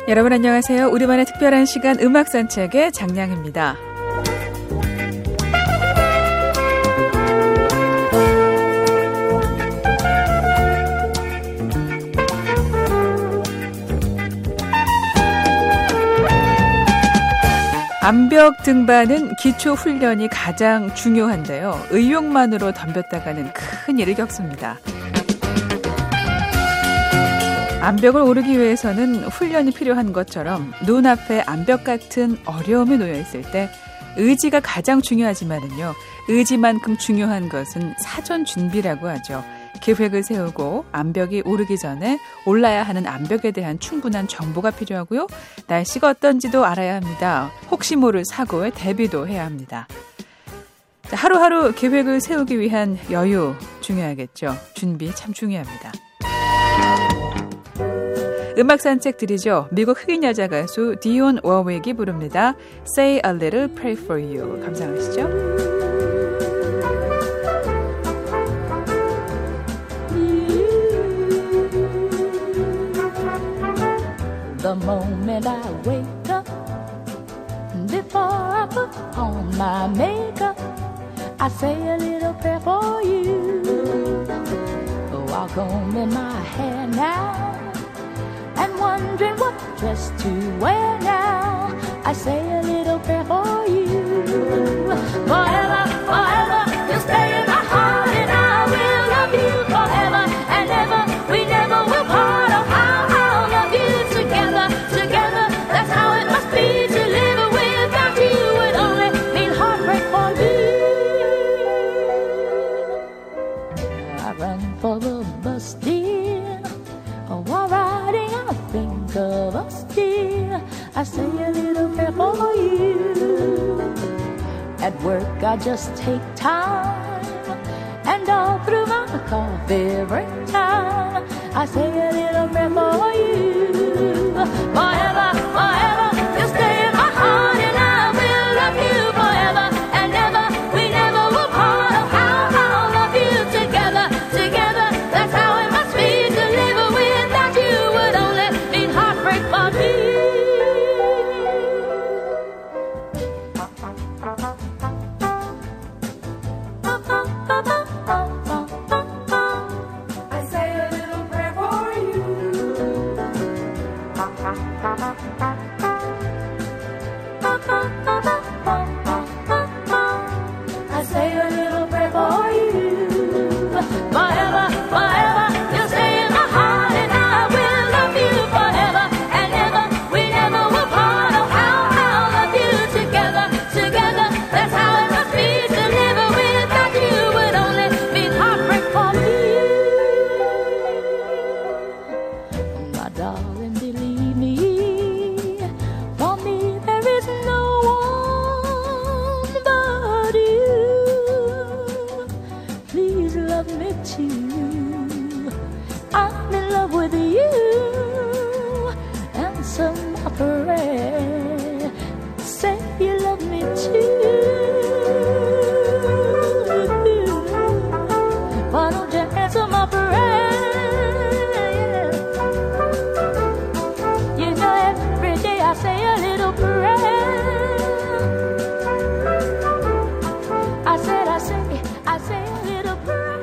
여러분 안녕하세요. 우리만의 특별한 시간 음악 산책의 장량입니다. 암벽 등반은 기초 훈련이 가장 중요한데요. 의욕만으로 덤볐다가는 큰 일을 겪습니다. 암벽을 오르기 위해서는 훈련이 필요한 것처럼 눈앞에 암벽 같은 어려움이 놓여 있을 때 의지가 가장 중요하지만은요. 의지만큼 중요한 것은 사전 준비라고 하죠. 계획을 세우고 암벽이 오르기 전에 올라야 하는 암벽에 대한 충분한 정보가 필요하고요. 날씨가 어떤지도 알아야 합니다. 혹시 모를 사고에 대비도 해야 합니다. 하루하루 계획을 세우기 위한 여유 중요하겠죠. 준비 참 중요합니다. 음악 산책 드리죠. 미국 흑인 여자 가수 디온 워윅이 부릅니다. Say a little pray for you. 감상하시죠. The moment I wake up, before I put on my makeup, I say a little prayer for you. While combing my hair now and wondering what dress to wear now, I say a little prayer for you. Forever, forever, you'll stay in my heart and I will love you forever and ever. We never will part. Oh, I'll love you together, together. That's how it must be to live without you. Would only mean heartbreak for me. I run for the bus, dear. While riding, I think of us, dear. I say a little prayer for you. At work, I just take time, and all through my coffee break time, I say a little prayer for you. Forever, forever, you'll stay in my heart, and I will love you forever and ever. We never will part. Oh, I'll love you together, together. That's how it must be to live without you. Would only mean heartbreak for me. I say a little prayer for you. I say a little prayer for you. Forever, forever, you'll stay in my heart and I will love you forever and ever. We never will part. Oh, I'll love you together, together. That's how it must be to live without you. Would only mean heartbreak for me. My darling, believe me, for me there is no one but you. Please love me too. I'm in love with you. Answer my prayer. Say you love me too. Why don't you answer my prayer? You know every day I say a little prayer. I say a little prayer.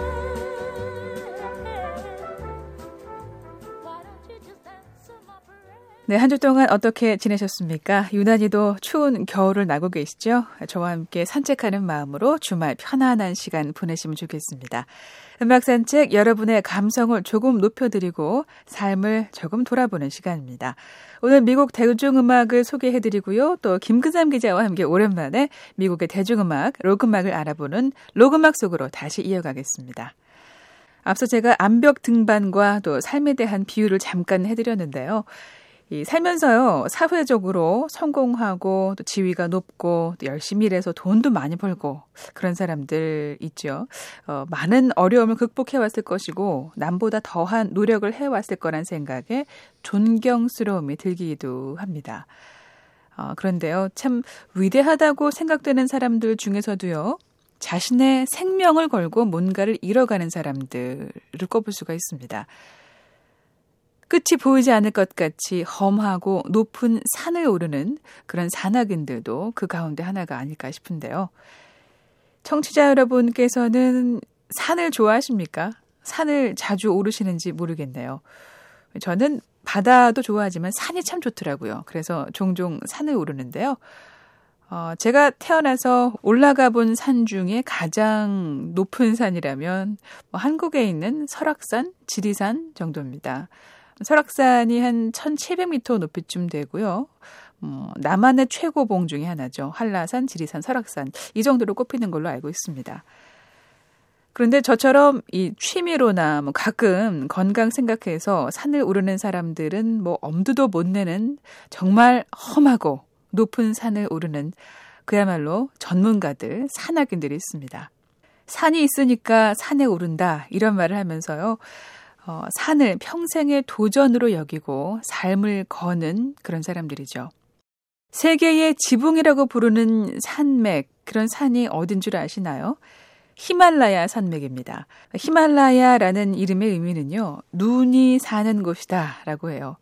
Why don't you just answer my prayer? 네, 한 주 동안 어떻게 지내셨습니까? 유난히도 추운 겨울을 나고 계시죠? 저와 함께 산책하는 마음으로 주말 편안한 시간 보내시면 좋겠습니다. 음악 산책, 여러분의 감성을 조금 높여드리고 삶을 조금 돌아보는 시간입니다. 오늘 미국 대중음악을 소개해드리고요. 또 김근삼 기자와 함께 오랜만에 미국의 대중음악, 록음악을 알아보는 록음악 속으로 다시 이어가겠습니다. 앞서 제가 암벽 등반과 또 삶에 대한 비유를 잠깐 해드렸는데요. 이 살면서요, 사회적으로 성공하고 또 지위가 높고 또 열심히 일해서 돈도 많이 벌고 그런 사람들 있죠. 많은 어려움을 극복해왔을 것이고 남보다 더한 노력을 해왔을 거란 생각에 존경스러움이 들기도 합니다. 그런데요, 참 위대하다고 생각되는 사람들 중에서도요, 자신의 생명을 걸고 뭔가를 이뤄가는 사람들을 꼽을 수가 있습니다. 끝이 보이지 않을 것 같이 험하고 높은 산을 오르는 그런 산악인들도 그 가운데 하나가 아닐까 싶은데요. 청취자 여러분께서는 산을 좋아하십니까? 산을 자주 오르시는지 모르겠네요. 저는 바다도 좋아하지만 산이 참 좋더라고요. 그래서 종종 산을 오르는데요. 제가 태어나서 올라가 본 산 중에 가장 높은 산이라면 한국에 있는 설악산, 지리산 정도입니다. 설악산이 한 1700m 높이쯤 되고요. 남한의 최고봉 중에 하나죠. 한라산, 지리산, 설악산 이 정도로 꼽히는 걸로 알고 있습니다. 그런데 저처럼 이 취미로나 가끔 건강 생각해서 산을 오르는 사람들은 엄두도 못 내는 정말 험하고 높은 산을 오르는 그야말로 전문가들, 산악인들이 있습니다. 산이 있으니까 산에 오른다 이런 말을 하면서요. 산을 평생의 도전으로 여기고 삶을 거는 그런 사람들이죠. 세계의 지붕이라고 부르는 산맥, 그런 산이 어딘 줄 아시나요? 히말라야 산맥입니다. 히말라야라는 이름의 의미는요, 눈이 사는 곳이다 라고 해요.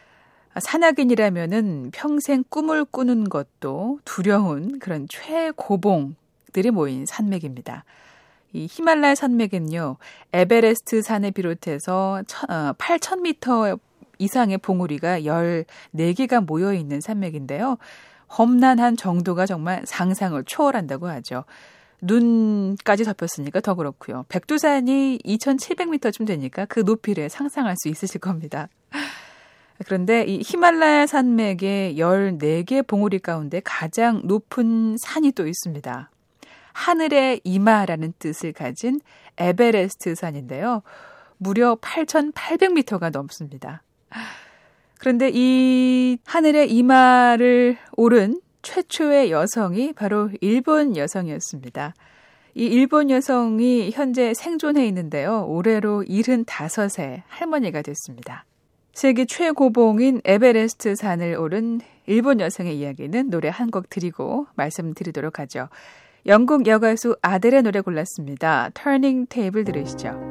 산악인이라면은 평생 꿈을 꾸는 것도 두려운 그런 최고봉들이 모인 산맥입니다. 이 히말라야 산맥은요, 에베레스트 산을 비롯해서 8,000m 이상의 봉우리가 14개가 모여있는 산맥인데요. 험난한 정도가 정말 상상을 초월한다고 하죠. 눈까지 덮였으니까 더 그렇고요. 백두산이 2,700m쯤 되니까 그 높이를 상상할 수 있으실 겁니다. 그런데 이 히말라야 산맥의 14개 봉우리 가운데 가장 높은 산이 또 있습니다. 하늘의 이마라는 뜻을 가진 에베레스트 산인데요. 무려 8,800m가 넘습니다. 그런데 이 하늘의 이마를 오른 최초의 여성이 바로 일본 여성이었습니다. 이 일본 여성이 현재 생존해 있는데요. 올해로 75세 할머니가 됐습니다. 세계 최고봉인 에베레스트 산을 오른 일본 여성의 이야기는 노래 한 곡 드리고 말씀드리도록 하죠. 영국 여가수 아델의 노래 골랐습니다. Turning Table 들으시죠.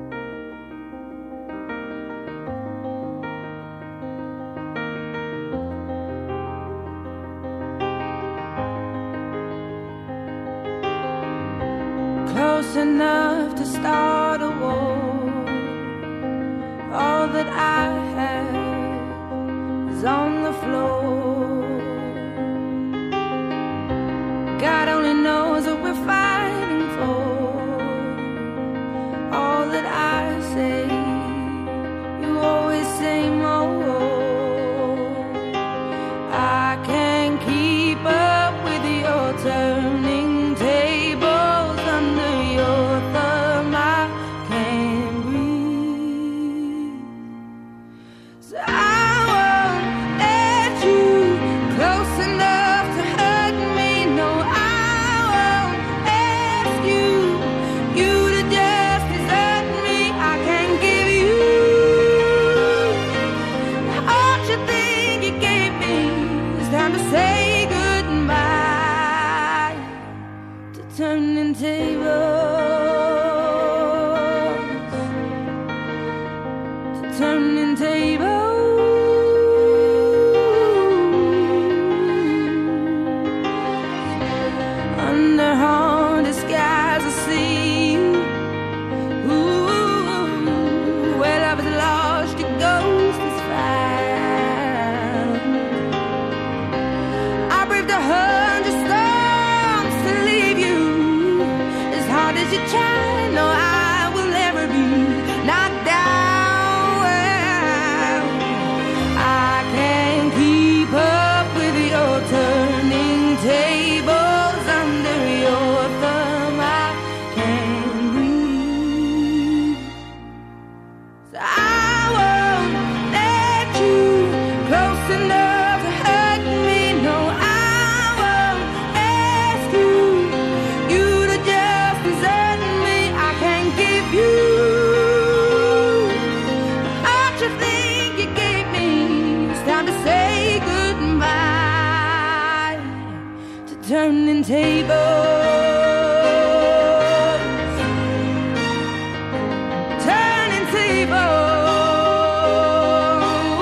Close enough to start a war. All that I have is on the floor. God only knows what we're fighting for. All that I say, you always say more. I can't keep up with your turning tables under your thumb. I can't breathe. So I won't let you close enough to hurt me. No, I won't ask you to just desert me. I can't give you all you think you gave me. It's time to say goodbye to turning tables. Turning tables. Under haunted skies I see you. Ooh, where love is lost, your ghost is found. I braved 100 storms to leave you. As hard as you try, no, I will never be knocked down. I can't keep up with your turning tables under your thumb. I can't breathe. So I won't let you close enough to hurt me. No, I won't ask you to just desert me. I can't give you all you think you gave me. It's time to say goodbye to turning tables. Turning tables.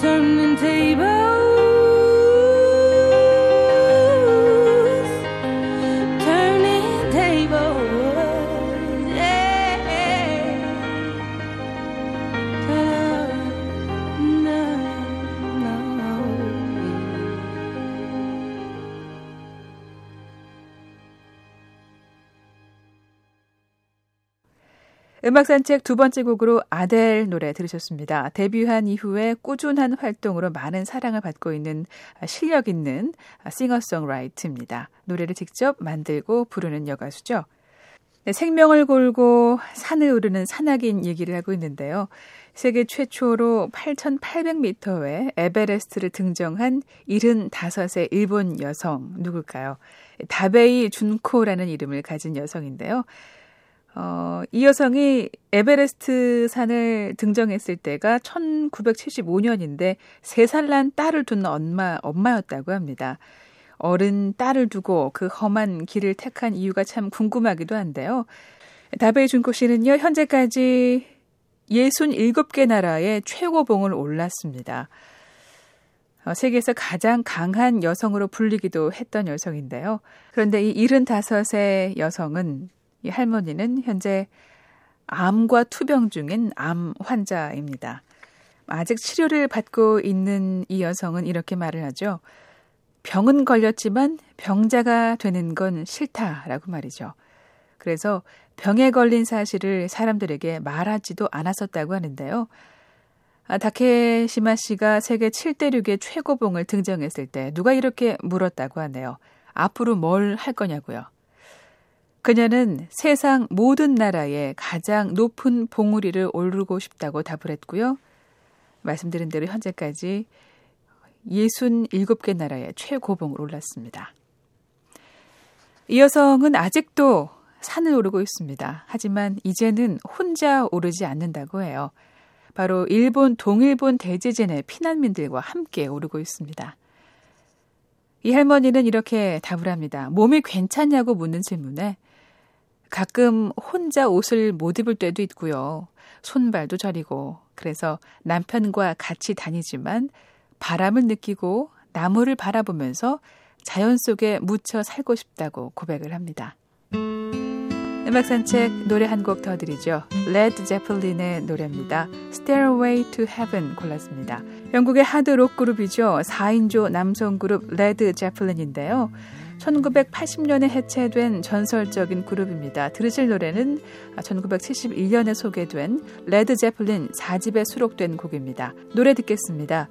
turning tables. 음악산책 두 번째 곡으로 아델 노래 들으셨습니다. 데뷔한 이후에 꾸준한 활동으로 많은 사랑을 받고 있는 실력 있는 싱어송라이트입니다. 노래를 직접 만들고 부르는 여가수죠. 네, 생명을 걸고 산을 오르는 산악인 얘기를 하고 있는데요. 세계 최초로 8,800m의 에베레스트를 등정한 75세 일본 여성 누굴까요? 다베이 준코라는 이름을 가진 여성인데요. 이 여성이 에베레스트 산을 등정했을 때가 1975년인데 3살 난 딸을 둔 엄마였다고 합니다. 어른 딸을 두고 그 험한 길을 택한 이유가 참 궁금하기도 한데요. 다베이 준코 씨는요, 현재까지 67개 나라의 최고봉을 올랐습니다. 세계에서 가장 강한 여성으로 불리기도 했던 여성인데요. 그런데 이 75세 여성은, 이 할머니는 현재 암과 투병 중인 암 환자입니다. 아직 치료를 받고 있는 이 여성은 이렇게 말을 하죠. 병은 걸렸지만 병자가 되는 건 싫다라고 말이죠. 그래서 병에 걸린 사실을 사람들에게 말하지도 않았었다고 하는데요. 다케시마 씨가 세계 7대륙의 최고봉을 등정했을 때 누가 이렇게 물었다고 하네요. 앞으로 뭘 할 거냐고요. 그녀는 세상 모든 나라의 가장 높은 봉우리를 오르고 싶다고 답을 했고요. 말씀드린 대로 현재까지 67개 나라의 최고봉을 올랐습니다. 이 여성은 아직도 산을 오르고 있습니다. 하지만 이제는 혼자 오르지 않는다고 해요. 바로 일본 동일본 대지진의 피난민들과 함께 오르고 있습니다. 이 할머니는 이렇게 답을 합니다. 몸이 괜찮냐고 묻는 질문에 가끔 혼자 옷을 못 입을 때도 있고요. 손발도 저리고 그래서 남편과 같이 다니지만 바람을 느끼고 나무를 바라보면서 자연 속에 묻혀 살고 싶다고 고백을 합니다. 음악산책 노래 한 곡 더 드리죠. 레드 제플린의 노래입니다. Stairway to Heaven 골랐습니다. 영국의 하드록 그룹이죠. 4인조 남성 그룹 레드 제플린인데요. 1980년에 해체된 전설적인 그룹입니다. 들으실 노래는 1971년에 소개된 레드 제플린 4집에 수록된 곡입니다. 노래 듣겠습니다.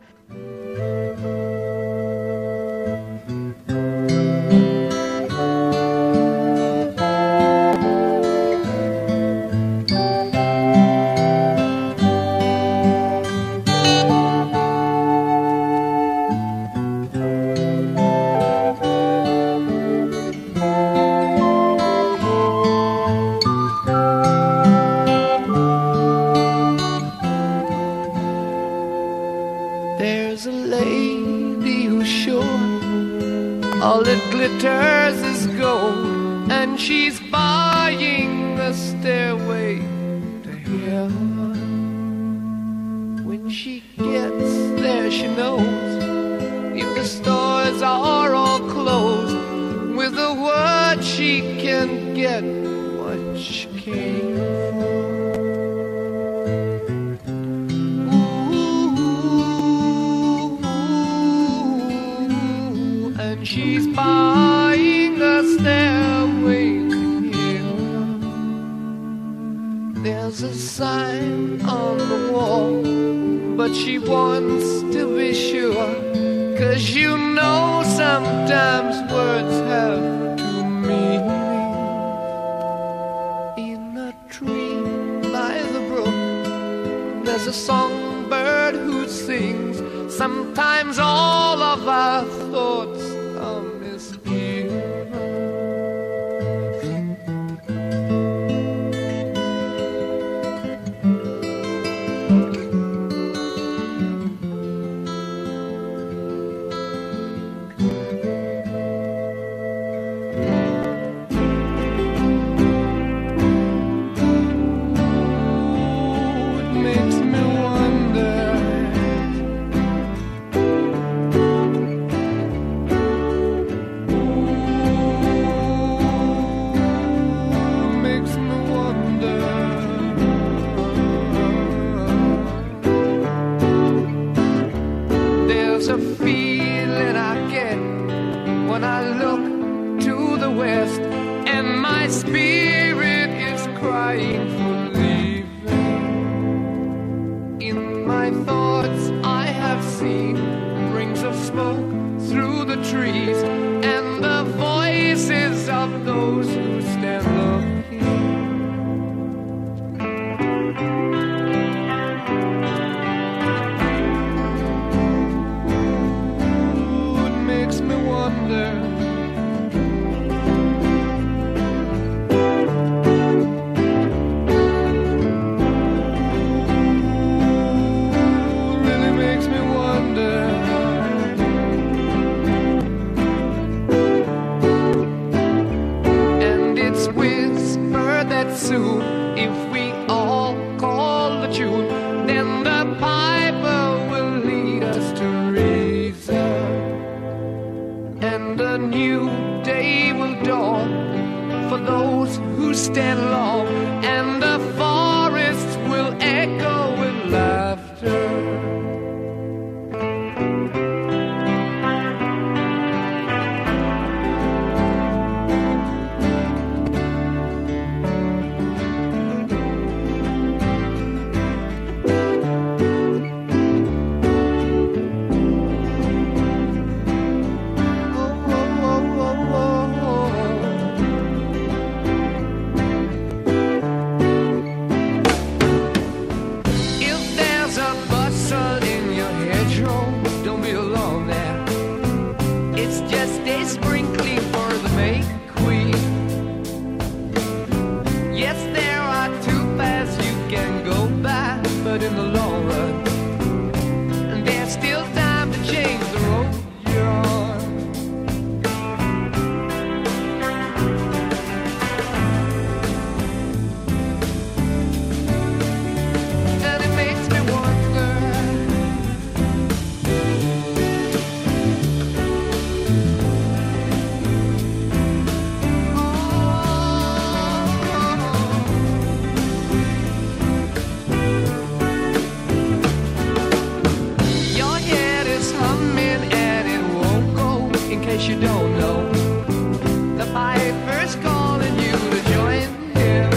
There's a lady who's sure all that glitters is gold, and she's buying a stairway to heaven. When she gets there, she knows if the stores are all closed, with a word she can get what she came for. She's buying a stairway to heaven. There's a sign on the wall, but she wants to be sure, 'cause you know sometimes words have two meanings. In a tree by the brook, there's a songbird who sings. Sometimes all of our thoughts are misgiven. It makes me wonder a feeling I get when I look to the west, and my spirit is crying for leaving. In my thoughts I have seen rings of smoke through the trees, and the voices of those who stand looking. Soon, if we all call the tune, then the piper will lead us to reason, and a new day will dawn for those who stand long, and the forests will echo with laughter. You don't know the piper's calling you to join him.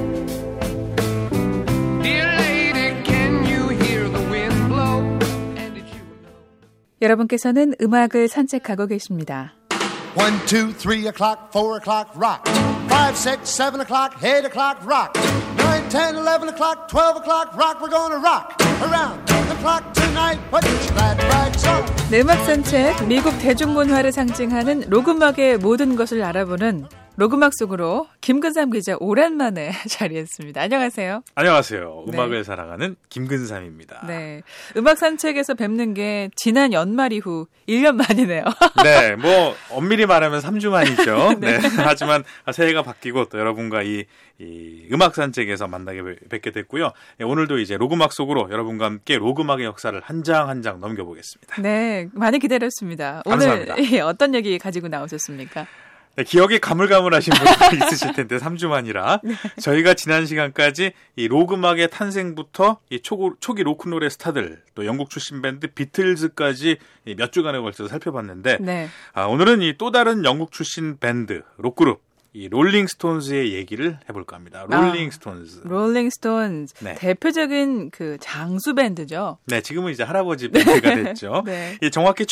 Dear lady, can you hear the wind blow? And did you know? 여러분께서는 음악을 산책하고 계십니다. 1, 2, 3 o'clock, 4 o'clock, rock. 5, 6, 7 o'clock, 8 o'clock, rock. 9, 10, 11 o'clock, 12 o'clock, rock. We're gonna rock around the clock tonight. Put your glad rags on. 네, 음악 산책, 미국 대중문화를 상징하는 록음악의 모든 것을 알아보는 록음악 속으로 김근삼 기자 오랜만에 자리했습니다. 안녕하세요. 안녕하세요. 네. 음악을 사랑하는 김근삼입니다. 네, 음악 산책에서 뵙는 게 지난 연말 이후 1년 만이네요. 네, 뭐 엄밀히 말하면 3주 만이죠. 네. 네. 하지만 새해가 바뀌고 또 여러분과 이 음악 산책에서 만나게 뵙게 됐고요. 네, 오늘도 이제 록음악 속으로 여러분과 함께 록음악의 역사를 한 장 한 장 넘겨보겠습니다. 네, 많이 기다렸습니다. 감사합니다. 오늘 어떤 얘기 가지고 나오셨습니까? 네, 기억이 가물가물하신 분들이 있으실 텐데 3주 만이라 네. 저희가 지난 시간까지 이 록음악의 탄생부터 이 초기 로큰롤의 스타들 또 영국 출신 밴드 비틀즈까지 몇 주간에 걸쳐서 살펴봤는데 네. 오늘은 이 또 다른 영국 출신 밴드 록그룹 이 롤링스톤즈의 얘기를 해볼까 합니다. 롤링스톤즈. 롤링스톤즈. 네. 대표적인 그 장수 밴드죠. 네, 지금은 이제 할아버지 밴드가 됐죠. 네. 이 정확히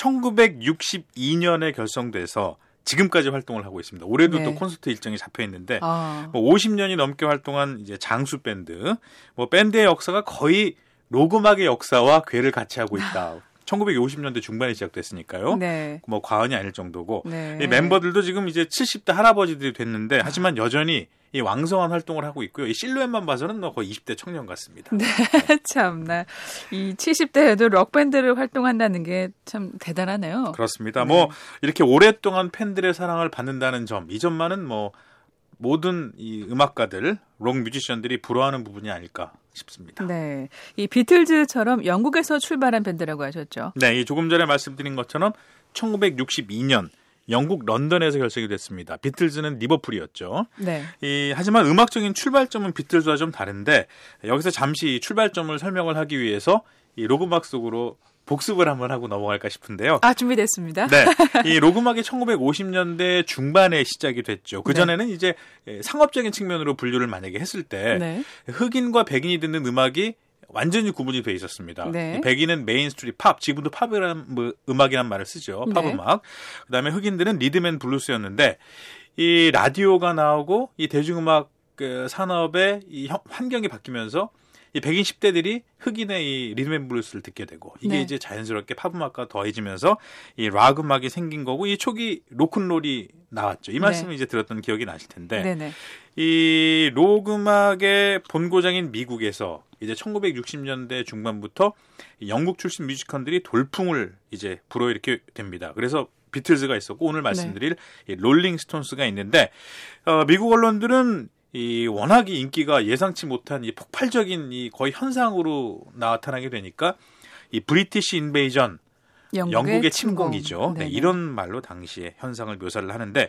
1962년에 결성돼서 지금까지 활동을 하고 있습니다. 올해도 네. 또 콘서트 일정이 잡혀 있는데 뭐 50년이 넘게 활동한 이제 장수 밴드. 뭐 밴드의 역사가 거의 록음악의 역사와 궤를 같이 하고 있다. 1950년대 중반에 시작됐으니까요. 네. 뭐 과언이 아닐 정도고 네. 이 멤버들도 지금 이제 70대 할아버지들이 됐는데 하지만 여전히 이 왕성한 활동을 하고 있고요. 이 실루엣만 봐서는 거의 20대 청년 같습니다. 네, 참나. 이 70대에도 록밴드를 활동한다는 게 참 대단하네요. 그렇습니다. 네. 뭐 이렇게 오랫동안 팬들의 사랑을 받는다는 점, 이 점만은 뭐 모든 이 음악가들, 록 뮤지션들이 부러워하는 부분이 아닐까 싶습니다. 네, 이 비틀즈처럼 영국에서 출발한 밴드라고 하셨죠. 네, 이 조금 전에 말씀드린 것처럼 1962년 영국 런던에서 결성이 됐습니다. 비틀즈는 리버풀이었죠. 네. 하지만 음악적인 출발점은 비틀즈와 좀 다른데 여기서 잠시 출발점을 설명을 하기 위해서 이 로그음악 속으로 복습을 한번 하고 넘어갈까 싶은데요. 아, 준비됐습니다. 네. 이 로그음악이 1950년대 중반에 시작이 됐죠. 그전에는 네. 이제 상업적인 측면으로 분류를 만약에 했을 때 네. 흑인과 백인이 듣는 음악이 완전히 구분이 돼 있었습니다. 네. 백인은 메인스트리트 팝, 지금도 팝이라는 음악이란 말을 쓰죠. 팝 네. 음악. 그다음에 흑인들은 리듬 앤 블루스였는데 이 라디오가 나오고 이 대중음악 산업의 이 환경이 바뀌면서 이 백인 10대들이 흑인의 이 리듬 앤 블루스를 듣게 되고 이게 네. 이제 자연스럽게 팝 음악과 더해지면서 이 락 음악이 생긴 거고 이 초기 로큰롤이 나왔죠. 이 말씀을 이제 들었던 기억이 나실 텐데 네네. 이 록 음악의 본고장인 미국에서 이제 1960년대 중반부터 영국 출신 뮤지션들이 돌풍을 이제 불어일으키게 됩니다. 그래서 비틀즈가 있었고 오늘 말씀드릴 이 롤링 스톤스가 있는데 미국 언론들은 이 워낙에 인기가 예상치 못한 이 폭발적인 이 거의 현상으로 나타나게 되니까 이 브리티시 인베이전 영국의 침공이죠. 네, 이런 말로 당시의 현상을 묘사를 하는데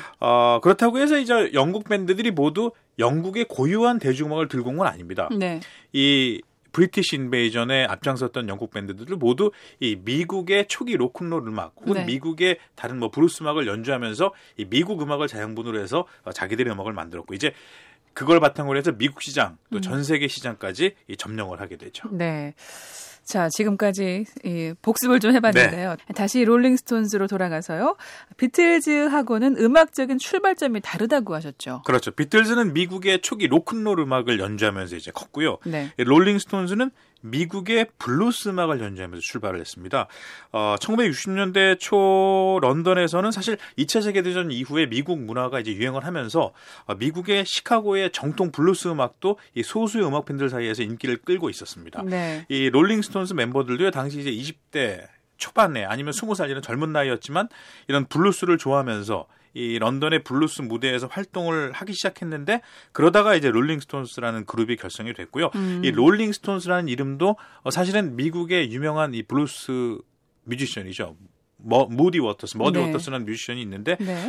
그렇다고 해서 이제 영국 밴드들이 모두 영국의 고유한 대중음악을 들고 온 건 아닙니다. 네. 이 브리티시 인베이전에 앞장섰던 영국 밴드들도 모두 이 미국의 초기 로큰롤 음악 혹은 네. 미국의 다른 뭐 브루스 음악을 연주하면서 이 미국 음악을 자양분으로 해서 자기들의 음악을 만들었고 이제 그걸 바탕으로 해서 미국 시장 또 전 세계 시장까지 이 점령을 하게 되죠. 네. 자, 지금까지 이 복습을 좀 해봤는데요. 네. 다시 롤링스톤스로 돌아가서요. 비틀즈하고는 음악적인 출발점이 다르다고 하셨죠. 그렇죠. 비틀즈는 미국의 초기 로큰롤 음악을 연주하면서 이제 컸고요. 네. 롤링스톤스는 미국의 블루스 음악을 연주하면서 출발을 했습니다. 1960년대 초 런던에서는 사실 2차 세계대전 이후에 미국 문화가 이제 유행을 하면서 미국의 시카고의 정통 블루스 음악도 이 소수의 음악 팬들 사이에서 인기를 끌고 있었습니다. 네. 이 롤링스톤스 멤버들도요, 당시 이제 20대 초반에 아니면 20살 이런 젊은 나이였지만 이런 블루스를 좋아하면서 이 런던의 블루스 무대에서 활동을 하기 시작했는데 그러다가 이제 롤링스톤스라는 그룹이 결성이 됐고요. 이 롤링스톤스라는 이름도 사실은 미국의 유명한 이 블루스 뮤지션이죠. 머디 워터스라는 뮤지션이 있는데 네.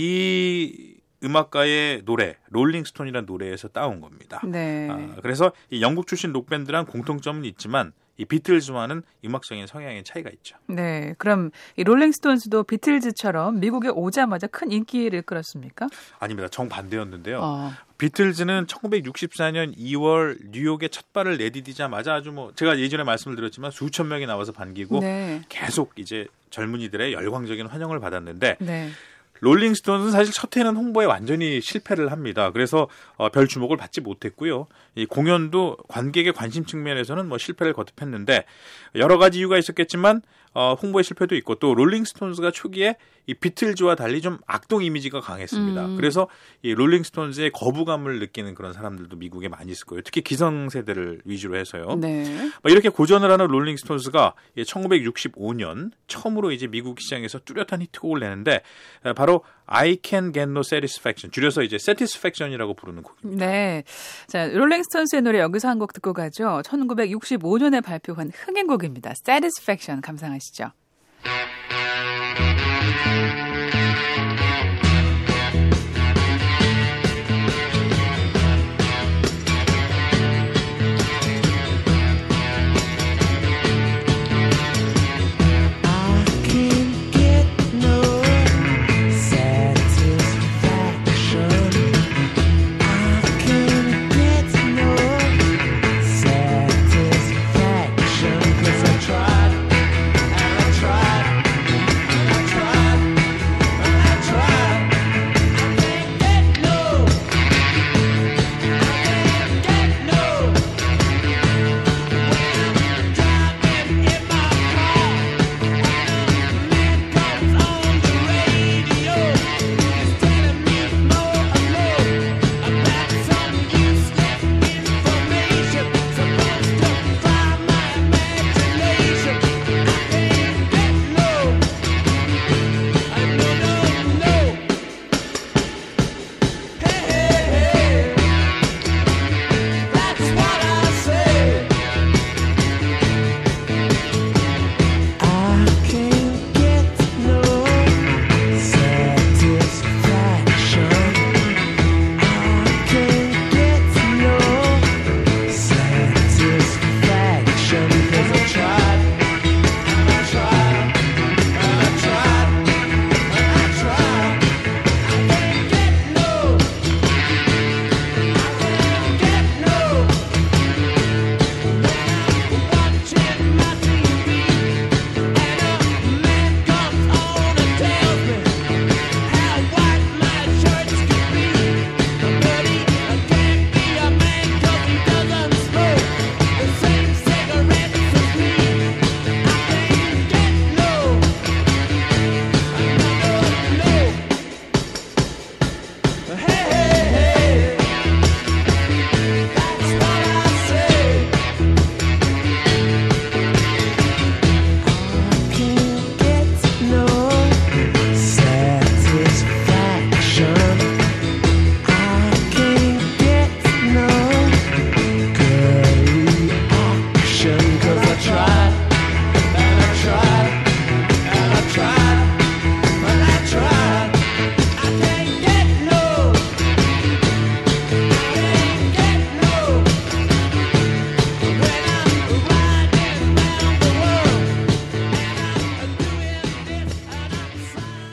이 음악가의 노래 롤링스톤이라는 노래에서 따온 겁니다. 네. 그래서 이 영국 출신 록밴드랑 공통점은 있지만 이 비틀즈와는 음악적인 성향의 차이가 있죠. 네, 그럼 이 롤링스톤스도 비틀즈처럼 미국에 오자마자 큰 인기를 끌었습니까? 아닙니다. 정반대였는데요. 비틀즈는 1964년 2월 뉴욕에 첫 발을 내디디자마자 아주 뭐 제가 예전에 말씀을 드렸지만 수천 명이 나와서 반기고 네. 계속 이제 젊은이들의 열광적인 환영을 받았는데 네. 롤링스톤은 사실 첫 해는 홍보에 완전히 실패를 합니다. 그래서 별 주목을 받지 못했고요. 이 공연도 관객의 관심 측면에서는 뭐 실패를 거듭했는데 여러 가지 이유가 있었겠지만 홍보의 실패도 있고 또 롤링스톤스가 초기에 이 비틀즈와 달리 좀 악동 이미지가 강했습니다. 그래서 이 롤링스톤스의 거부감을 느끼는 그런 사람들도 미국에 많이 있을 거예요. 특히 기성세대를 위주로 해서요. 네. 이렇게 고전을 하는 롤링스톤스가 1965년 처음으로 이제 미국 시장에서 뚜렷한 히트곡을 내는데 바로 I Can Get No Satisfaction, 줄여서 이제 Satisfaction이라고 부르는 곡입니다. 네. 자, 롤링스톤스의 노래 여기서 한 곡 듣고 가죠. 1965년에 발표한 흥행곡입니다. Satisfaction 감상하시죠. Tried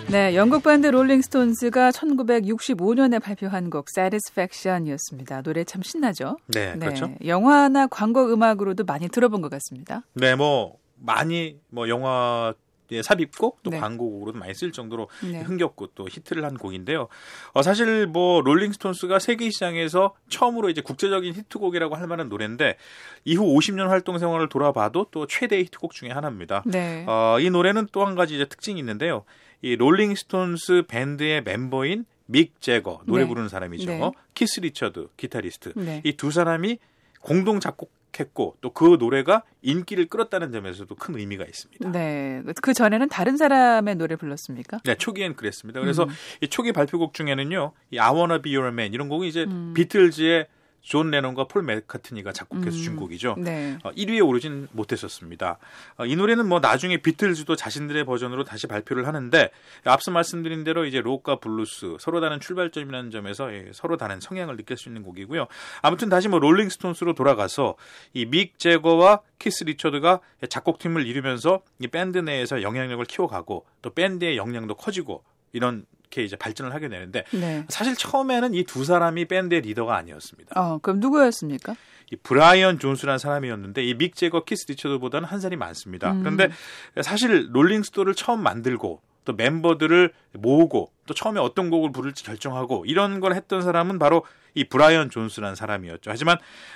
네, 영국 밴드 롤링스톤스가 1965년에 발표한 곡 Satisfaction이었습니다. 노래 참 신나죠? 네, 그렇죠. 영화나 광고 음악으로도 많이 들어본 것 같습니다. 네, 많이 영화에 삽입곡 또 네. 광고곡으로도 많이 쓸 정도로 네. 흥겹고 또 히트를 한 곡인데요. 사실 롤링스톤스가 세계 시장에서 처음으로 이제 국제적인 히트곡이라고 할 만한 노래인데 이후 50년 활동 생활을 돌아봐도 또 최대의 히트곡 중에 하나입니다. 네. 이 노래는 또 한 가지 이제 특징이 있는데요. 이 롤링스톤스 밴드의 멤버인 믹 제거 노래 네. 부르는 사람이죠. 네. 키스 리처드 기타리스트. 네. 이 두 사람이 공동 작곡했고 또 그 노래가 인기를 끌었다는 점에서도 큰 의미가 있습니다. 네. 그 전에는 다른 사람의 노래 불렀습니까? 네, 초기엔 그랬습니다. 그래서 이 초기 발표곡 중에는요, 이 I Wanna Be Your Man 이런 곡이 이제 비틀즈의 존 레논과 폴 맥카트니가 작곡해서 준 곡이죠. 네. 1위에 오르진 못했었습니다. 이 노래는 나중에 비틀즈도 자신들의 버전으로 다시 발표를 하는데 앞서 말씀드린 대로 이제 록과 블루스 서로 다른 출발점이라는 점에서 서로 다른 성향을 느낄 수 있는 곡이고요. 아무튼 다시 롤링스톤스로 돌아가서 이 믹 제거와 키스 리처드가 작곡팀을 이루면서 이 밴드 내에서 영향력을 키워가고 또 밴드의 역량도 커지고 이렇게 이제 발전을 하게 되는데 네. 사실 처음에는 이 두 사람이 밴드의 리더가 아니었습니다. 그럼 누구였습니까? 이 브라이언 존스라는 사람이었는데 이 믹 제거 키스 리처드보다는 한 살이 많습니다. 그런데 사실 롤링스톤을 처음 만들고 또 멤버들을 모으고 또 처음에 어떤 곡을 부를지 결정하고 이런 걸 했던 사람은 바로 이 브라이언 존스라는 사람이었죠. 하지만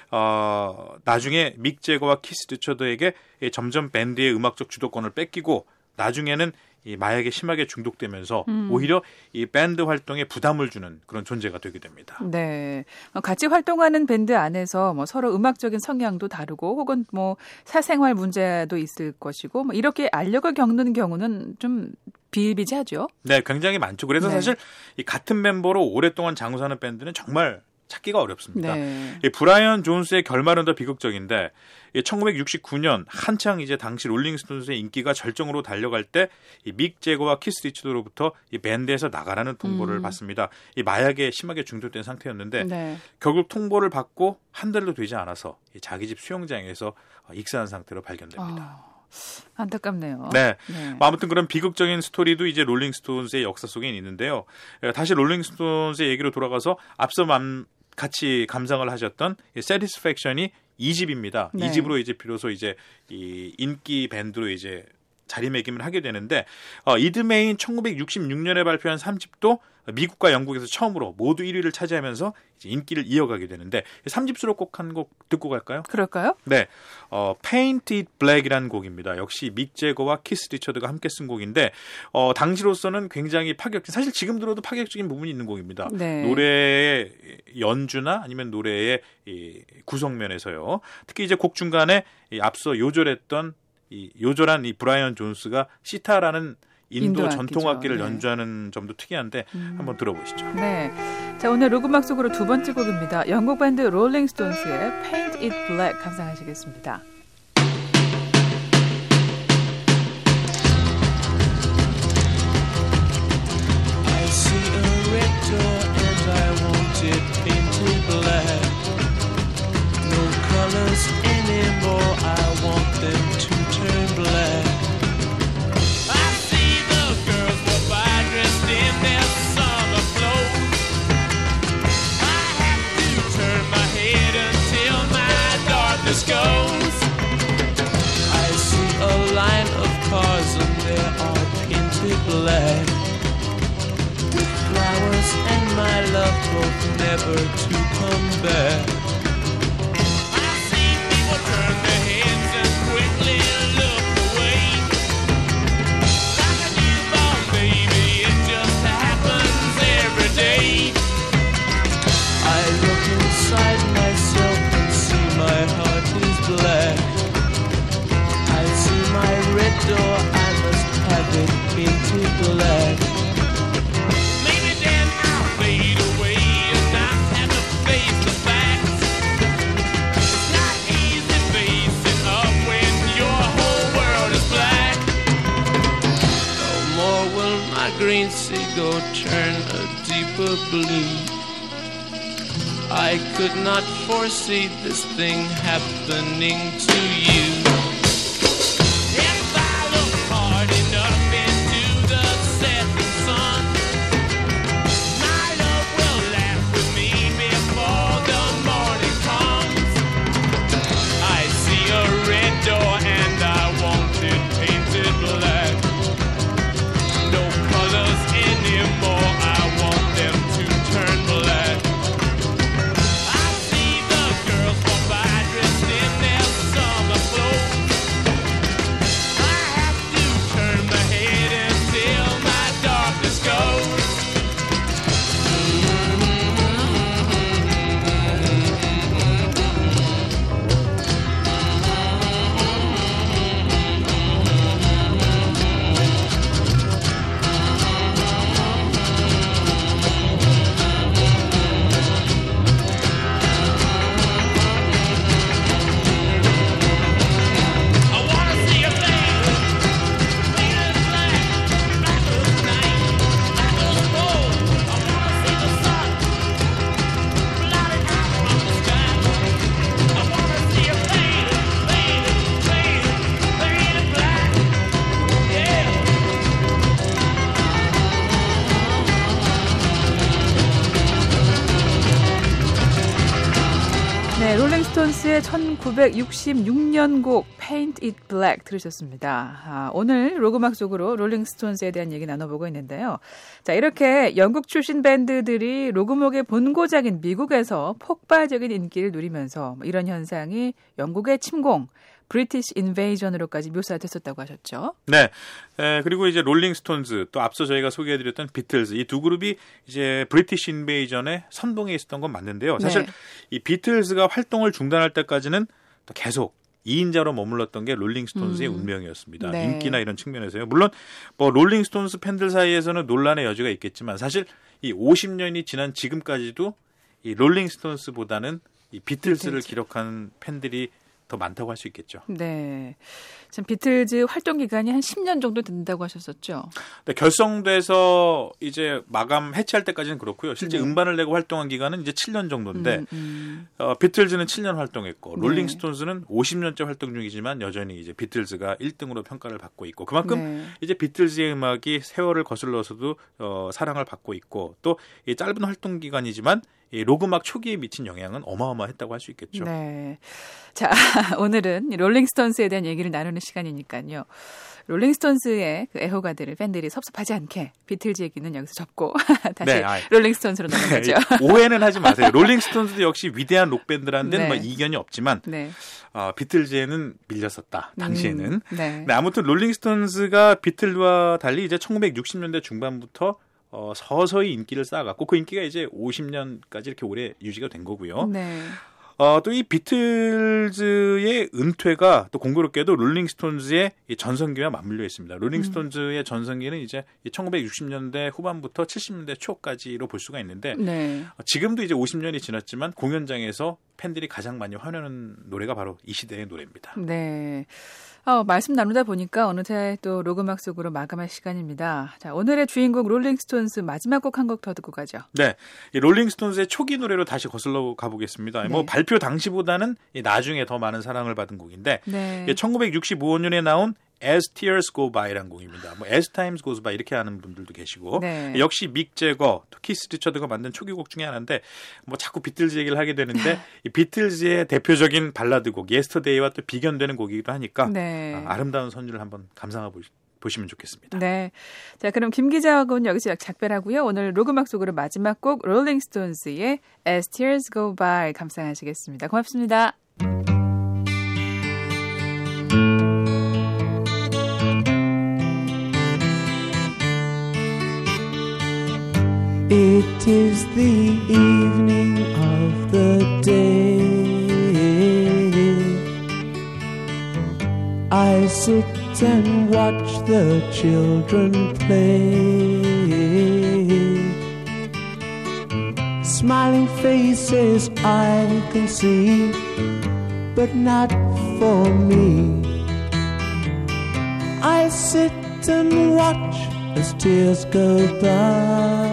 나중에 믹 제거와 키스 리처드에게 점점 밴드의 음악적 주도권을 뺏기고 나중에는 이 마약에 심하게 중독되면서 오히려 이 밴드 활동에 부담을 주는 그런 존재가 되게 됩니다. 네. 같이 활동하는 밴드 안에서 서로 음악적인 성향도 다르고 혹은 사생활 문제도 있을 것이고 이렇게 알력을 겪는 경우는 좀 비일비재하죠. 네, 굉장히 많죠. 그래서 네. 사실 이 같은 멤버로 오랫동안 장수하는 밴드는 정말 찾기가 어렵습니다. 네. 이 브라이언 존스의 결말은 더 비극적인데 1969년 한창 이제 당시 롤링스톤스의 인기가 절정으로 달려갈 때 이 믹 제거와 키스 리처드로부터 이 밴드에서 나가라는 통보를 받습니다. 이 마약에 심하게 중독된 상태였는데 네. 결국 통보를 받고 한 달도 되지 않아서 이 자기 집 수영장에서 익사한 상태로 발견됩니다. 안타깝네요. 네. 네. 아무튼 그런 비극적인 스토리도 이제 롤링스톤스의 역사 속에 있는데요. 다시 롤링스톤스의 얘기로 돌아가서 앞서 같이 감상을 하셨던 Satisfaction이 2집입니다. 네. 2집으로 이제 비로소 이제 이 인기 밴드로 이제 자리매김을 하게 되는데 이듬해인 1966년에 발표한 3집도 미국과 영국에서 처음으로 모두 1위를 차지하면서 이제 인기를 이어가게 되는데 3집 수록곡 한 곡 듣고 갈까요? 그럴까요? 네, Paint It Black이라는 곡입니다. 역시 믹 제거와 키스 리처드가 함께 쓴 곡인데 당시로서는 굉장히 파격적인, 사실 지금 들어도 파격적인 부분이 있는 곡입니다. 네. 노래의 연주나 아니면 노래의 이 구성면에서요. 특히 이제 곡 중간에 이 앞서 요절한 이 브라이언 존스가 시타라는 인도 전통악기를 네. 연주하는 점도 특이한데 한번 들어보시죠. 네. 자, 오늘 로그음악 속으로 두 번째 곡입니다. 영국 밴드 롤링스톤스의 Paint It Black 감상하시겠습니다. I see a red door and I want it painted black. No colors anymore, I want them to turn black. I see the girls go by dressed in their summer clothes. I have to turn my head until my darkness goes. I see a line of cars and they are painted black. Flowers and my love both never to come back. I see people turn their heads and quickly look away. Like a newborn baby, it just happens every day. I look inside myself and see my heart is black. I see my red door, I must have it painted black. Fade away and not have to face the facts. It's not easy facing up when your whole world is black. No more will my green seagull turn a deeper blue. I could not foresee this thing happening to you. If I look hard enough into the setting sun, 롤링스톤스의 1966년 곡 Paint It Black 들으셨습니다. 오늘 로그막 속으로 롤링스톤스에 대한 얘기 나눠보고 있는데요. 자, 이렇게 영국 출신 밴드들이 로그목의 본고장인 미국에서 폭발적인 인기를 누리면서 이런 현상이 영국의 침공, 브리티시 인베이전으로까지 묘사됐었다고 하셨죠. 네. 그리고 이제 롤링스톤즈 또 앞서 저희가 소개해드렸던 비틀즈 이 두 그룹이 이제 브리티시 인베이전의 선봉에 있었던 건 맞는데요. 사실 이 비틀즈가 활동을 중단할 때까지는 또 계속 2인자로 머물렀던 게 롤링스톤즈의 운명이었습니다. 네. 인기나 이런 측면에서요. 물론 뭐 롤링스톤즈 팬들 사이에서는 논란의 여지가 있겠지만 사실 이 50년이 지난 지금까지도 이 롤링스톤스보다는 이 비틀즈를 기록한 팬들이 더 많다고 할 수 있겠죠. 네. 지금 비틀즈 활동 기간이 한 10년 정도 된다고 하셨었죠. 네, 결성돼서 이제 마감 해체할 때까지는 그렇고요. 실제 네. 음반을 내고 활동한 기간은 이제 7년 정도인데 비틀즈는 7년 활동했고 네. 롤링스톤즈는 50년째 활동 중이지만 여전히 이제 비틀즈가 1등으로 평가를 받고 있고 그만큼 네. 이제 비틀즈의 음악이 세월을 거슬러서도 사랑을 받고 있고 또 이 짧은 활동 기간이지만 이 로그막 초기에 미친 영향은 어마어마했다고 할 수 있겠죠. 네. 자, 오늘은 롤링스톤스에 대한 얘기를 나누는 시간이니까요. 롤링스톤스의 그 애호가들을 팬들이 섭섭하지 않게 비틀즈 얘기는 여기서 접고 다시 네, 롤링스톤스로 넘어가죠. 오해는 하지 마세요. 롤링스톤스도 역시 위대한 록밴드라는 네. 이견이 없지만 네. 비틀즈에는 밀렸었다. 당시에는. 네. 네, 아무튼 롤링스톤스가 비틀즈와 달리 이제 1960년대 중반부터 서서히 인기를 쌓아갔고 그 인기가 이제 50년까지 이렇게 오래 유지가 된 거고요. 네. 또 이 비틀즈의 은퇴가 또 공교롭게도 롤링스톤즈의 이 전성기와 맞물려 있습니다. 롤링스톤즈의 전성기는 이제 1960년대 후반부터 70년대 초까지로 볼 수가 있는데 네. 지금도 이제 50년이 지났지만 공연장에서 팬들이 가장 많이 환호하는 노래가 바로 이 시대의 노래입니다. 네. 말씀 나누다 보니까 어느새 또 로그막 속으로 마감할 시간입니다. 자, 오늘의 주인공 롤링스톤스 마지막 곡 한 곡 더 듣고 가죠. 네, 이 롤링스톤스의 초기 노래로 다시 거슬러 가보겠습니다. 네. 뭐 발표 당시보다는 나중에 더 많은 사랑을 받은 곡인데 네. 1965년에 나온 As Tears Go By라는 곡입니다. 뭐 As Times Goes By 이렇게 하는 분들도 계시고 네. 역시 믹 제거, 또 키스 리처드가 만든 초기곡 중에 하나인데 뭐 자꾸 비틀즈 얘기를 하게 되는데 이 비틀즈의 대표적인 발라드곡 Yesterday와 또 비견되는 곡이기도 하니까 네. 아름다운 선율을 한번 감상해 보시면 좋겠습니다. 네. 자, 그럼 김 기자하고는 여기서 작별하고요. 오늘 로그막 속으로 마지막 곡 롤링스톤스의 As Tears Go By 감상하시겠습니다. 고맙습니다. It is the evening of the day. I sit and watch the children play. Smiling faces I can see, but not for me. I sit and watch as tears go by.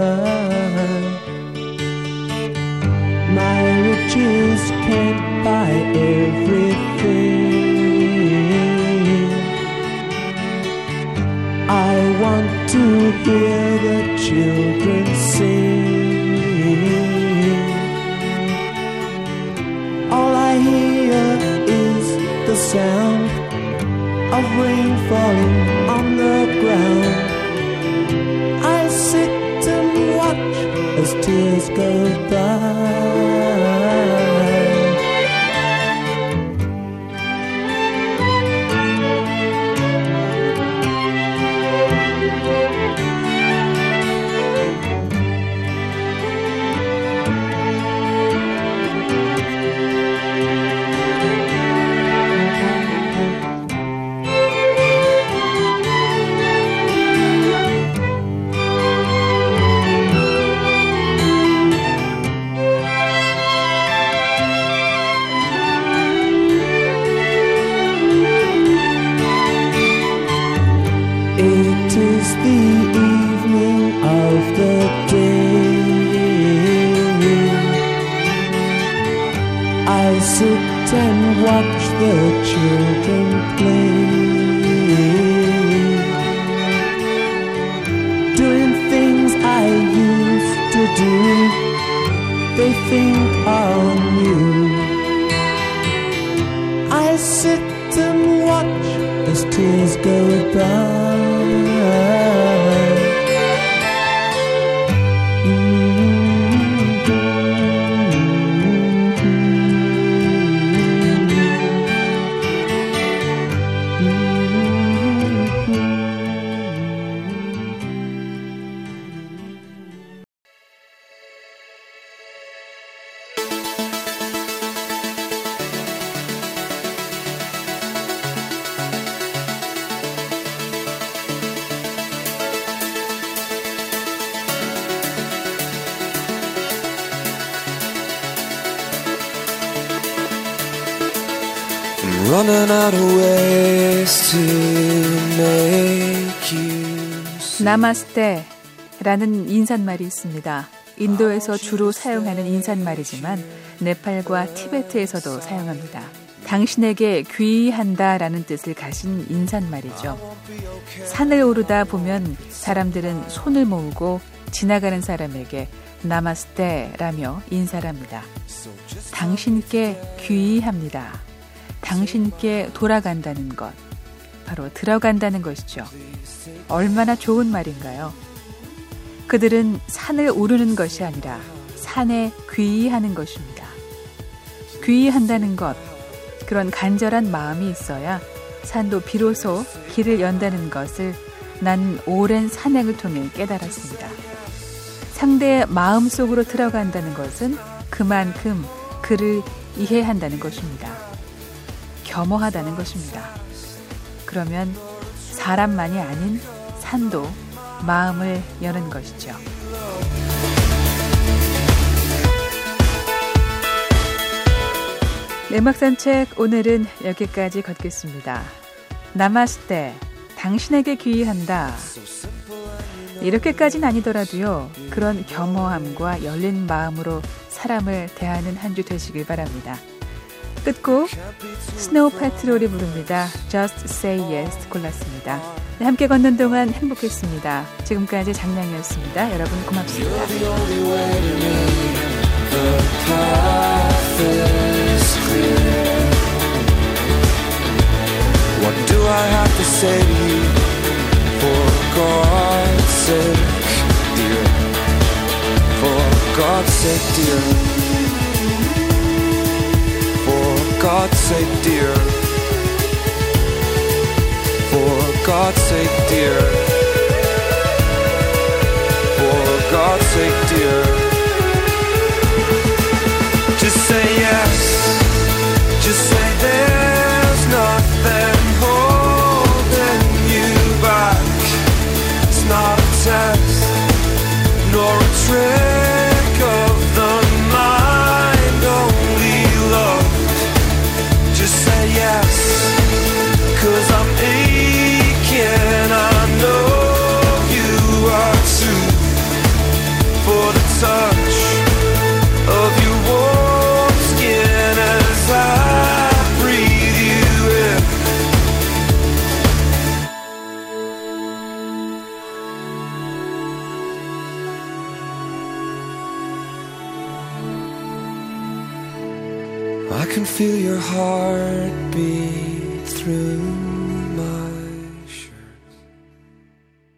My riches can't buy everything. I want to hear the children sing. All I hear is the sound of rain falling on the ground. I sit and watch as tears go by. It is the evening of the day. I sit and watch the children play, doing things I used to do. They think are new. trees go by. Running out of ways to make you see. 나마스테라는 인사말이 있습니다. 인도에서 주로 사용하는 인사말이지만 네팔과 티베트에서도 사용합니다. 당신에게 귀의한다라는 뜻을 가진 인사말이죠. 산을 오르다 보면 사람들은 손을 모으고 지나가는 사람에게 나마스테라며 인사를 합니다. 당신께 귀의합니다. 당신께 돌아간다는 것, 바로 들어간다는 것이죠. 얼마나 좋은 말인가요? 그들은 산을 오르는 것이 아니라 산에 귀의하는 것입니다. 귀의한다는 것, 그런 간절한 마음이 있어야 산도 비로소 길을 연다는 것을 난 오랜 산행을 통해 깨달았습니다. 상대의 마음속으로 들어간다는 것은 그만큼 그를 이해한다는 것입니다. 겸허하다는 것입니다. 그러면 사람만이 아닌 산도 마음을 여는 것이죠. 음악산책 오늘은 여기까지 걷겠습니다. 나마스테, 당신에게 귀의한다. 이렇게까지는 아니더라도요. 그런 겸허함과 열린 마음으로 사람을 대하는 한 주 되시길 바랍니다. 끝곡 스노우 패트롤이 부릅니다. Just Say Yes 골랐습니다. 네, 함께 걷는 동안 행복했습니다. 지금까지 장량이었습니다. 여러분 고맙습니다. What do I have to say to you? For God's sake, dear. For God's sake, dear. For God's sake, dear. For God's sake, dear. For God's sake, dear. Just say yes. Just say there's nothing holding you back. It's not a test, nor a trick of the mind, only love. Just say yes, 'cause I'm aching. I know you are too. For the touch of your warm skin as I breathe you in. I can feel your heart beat through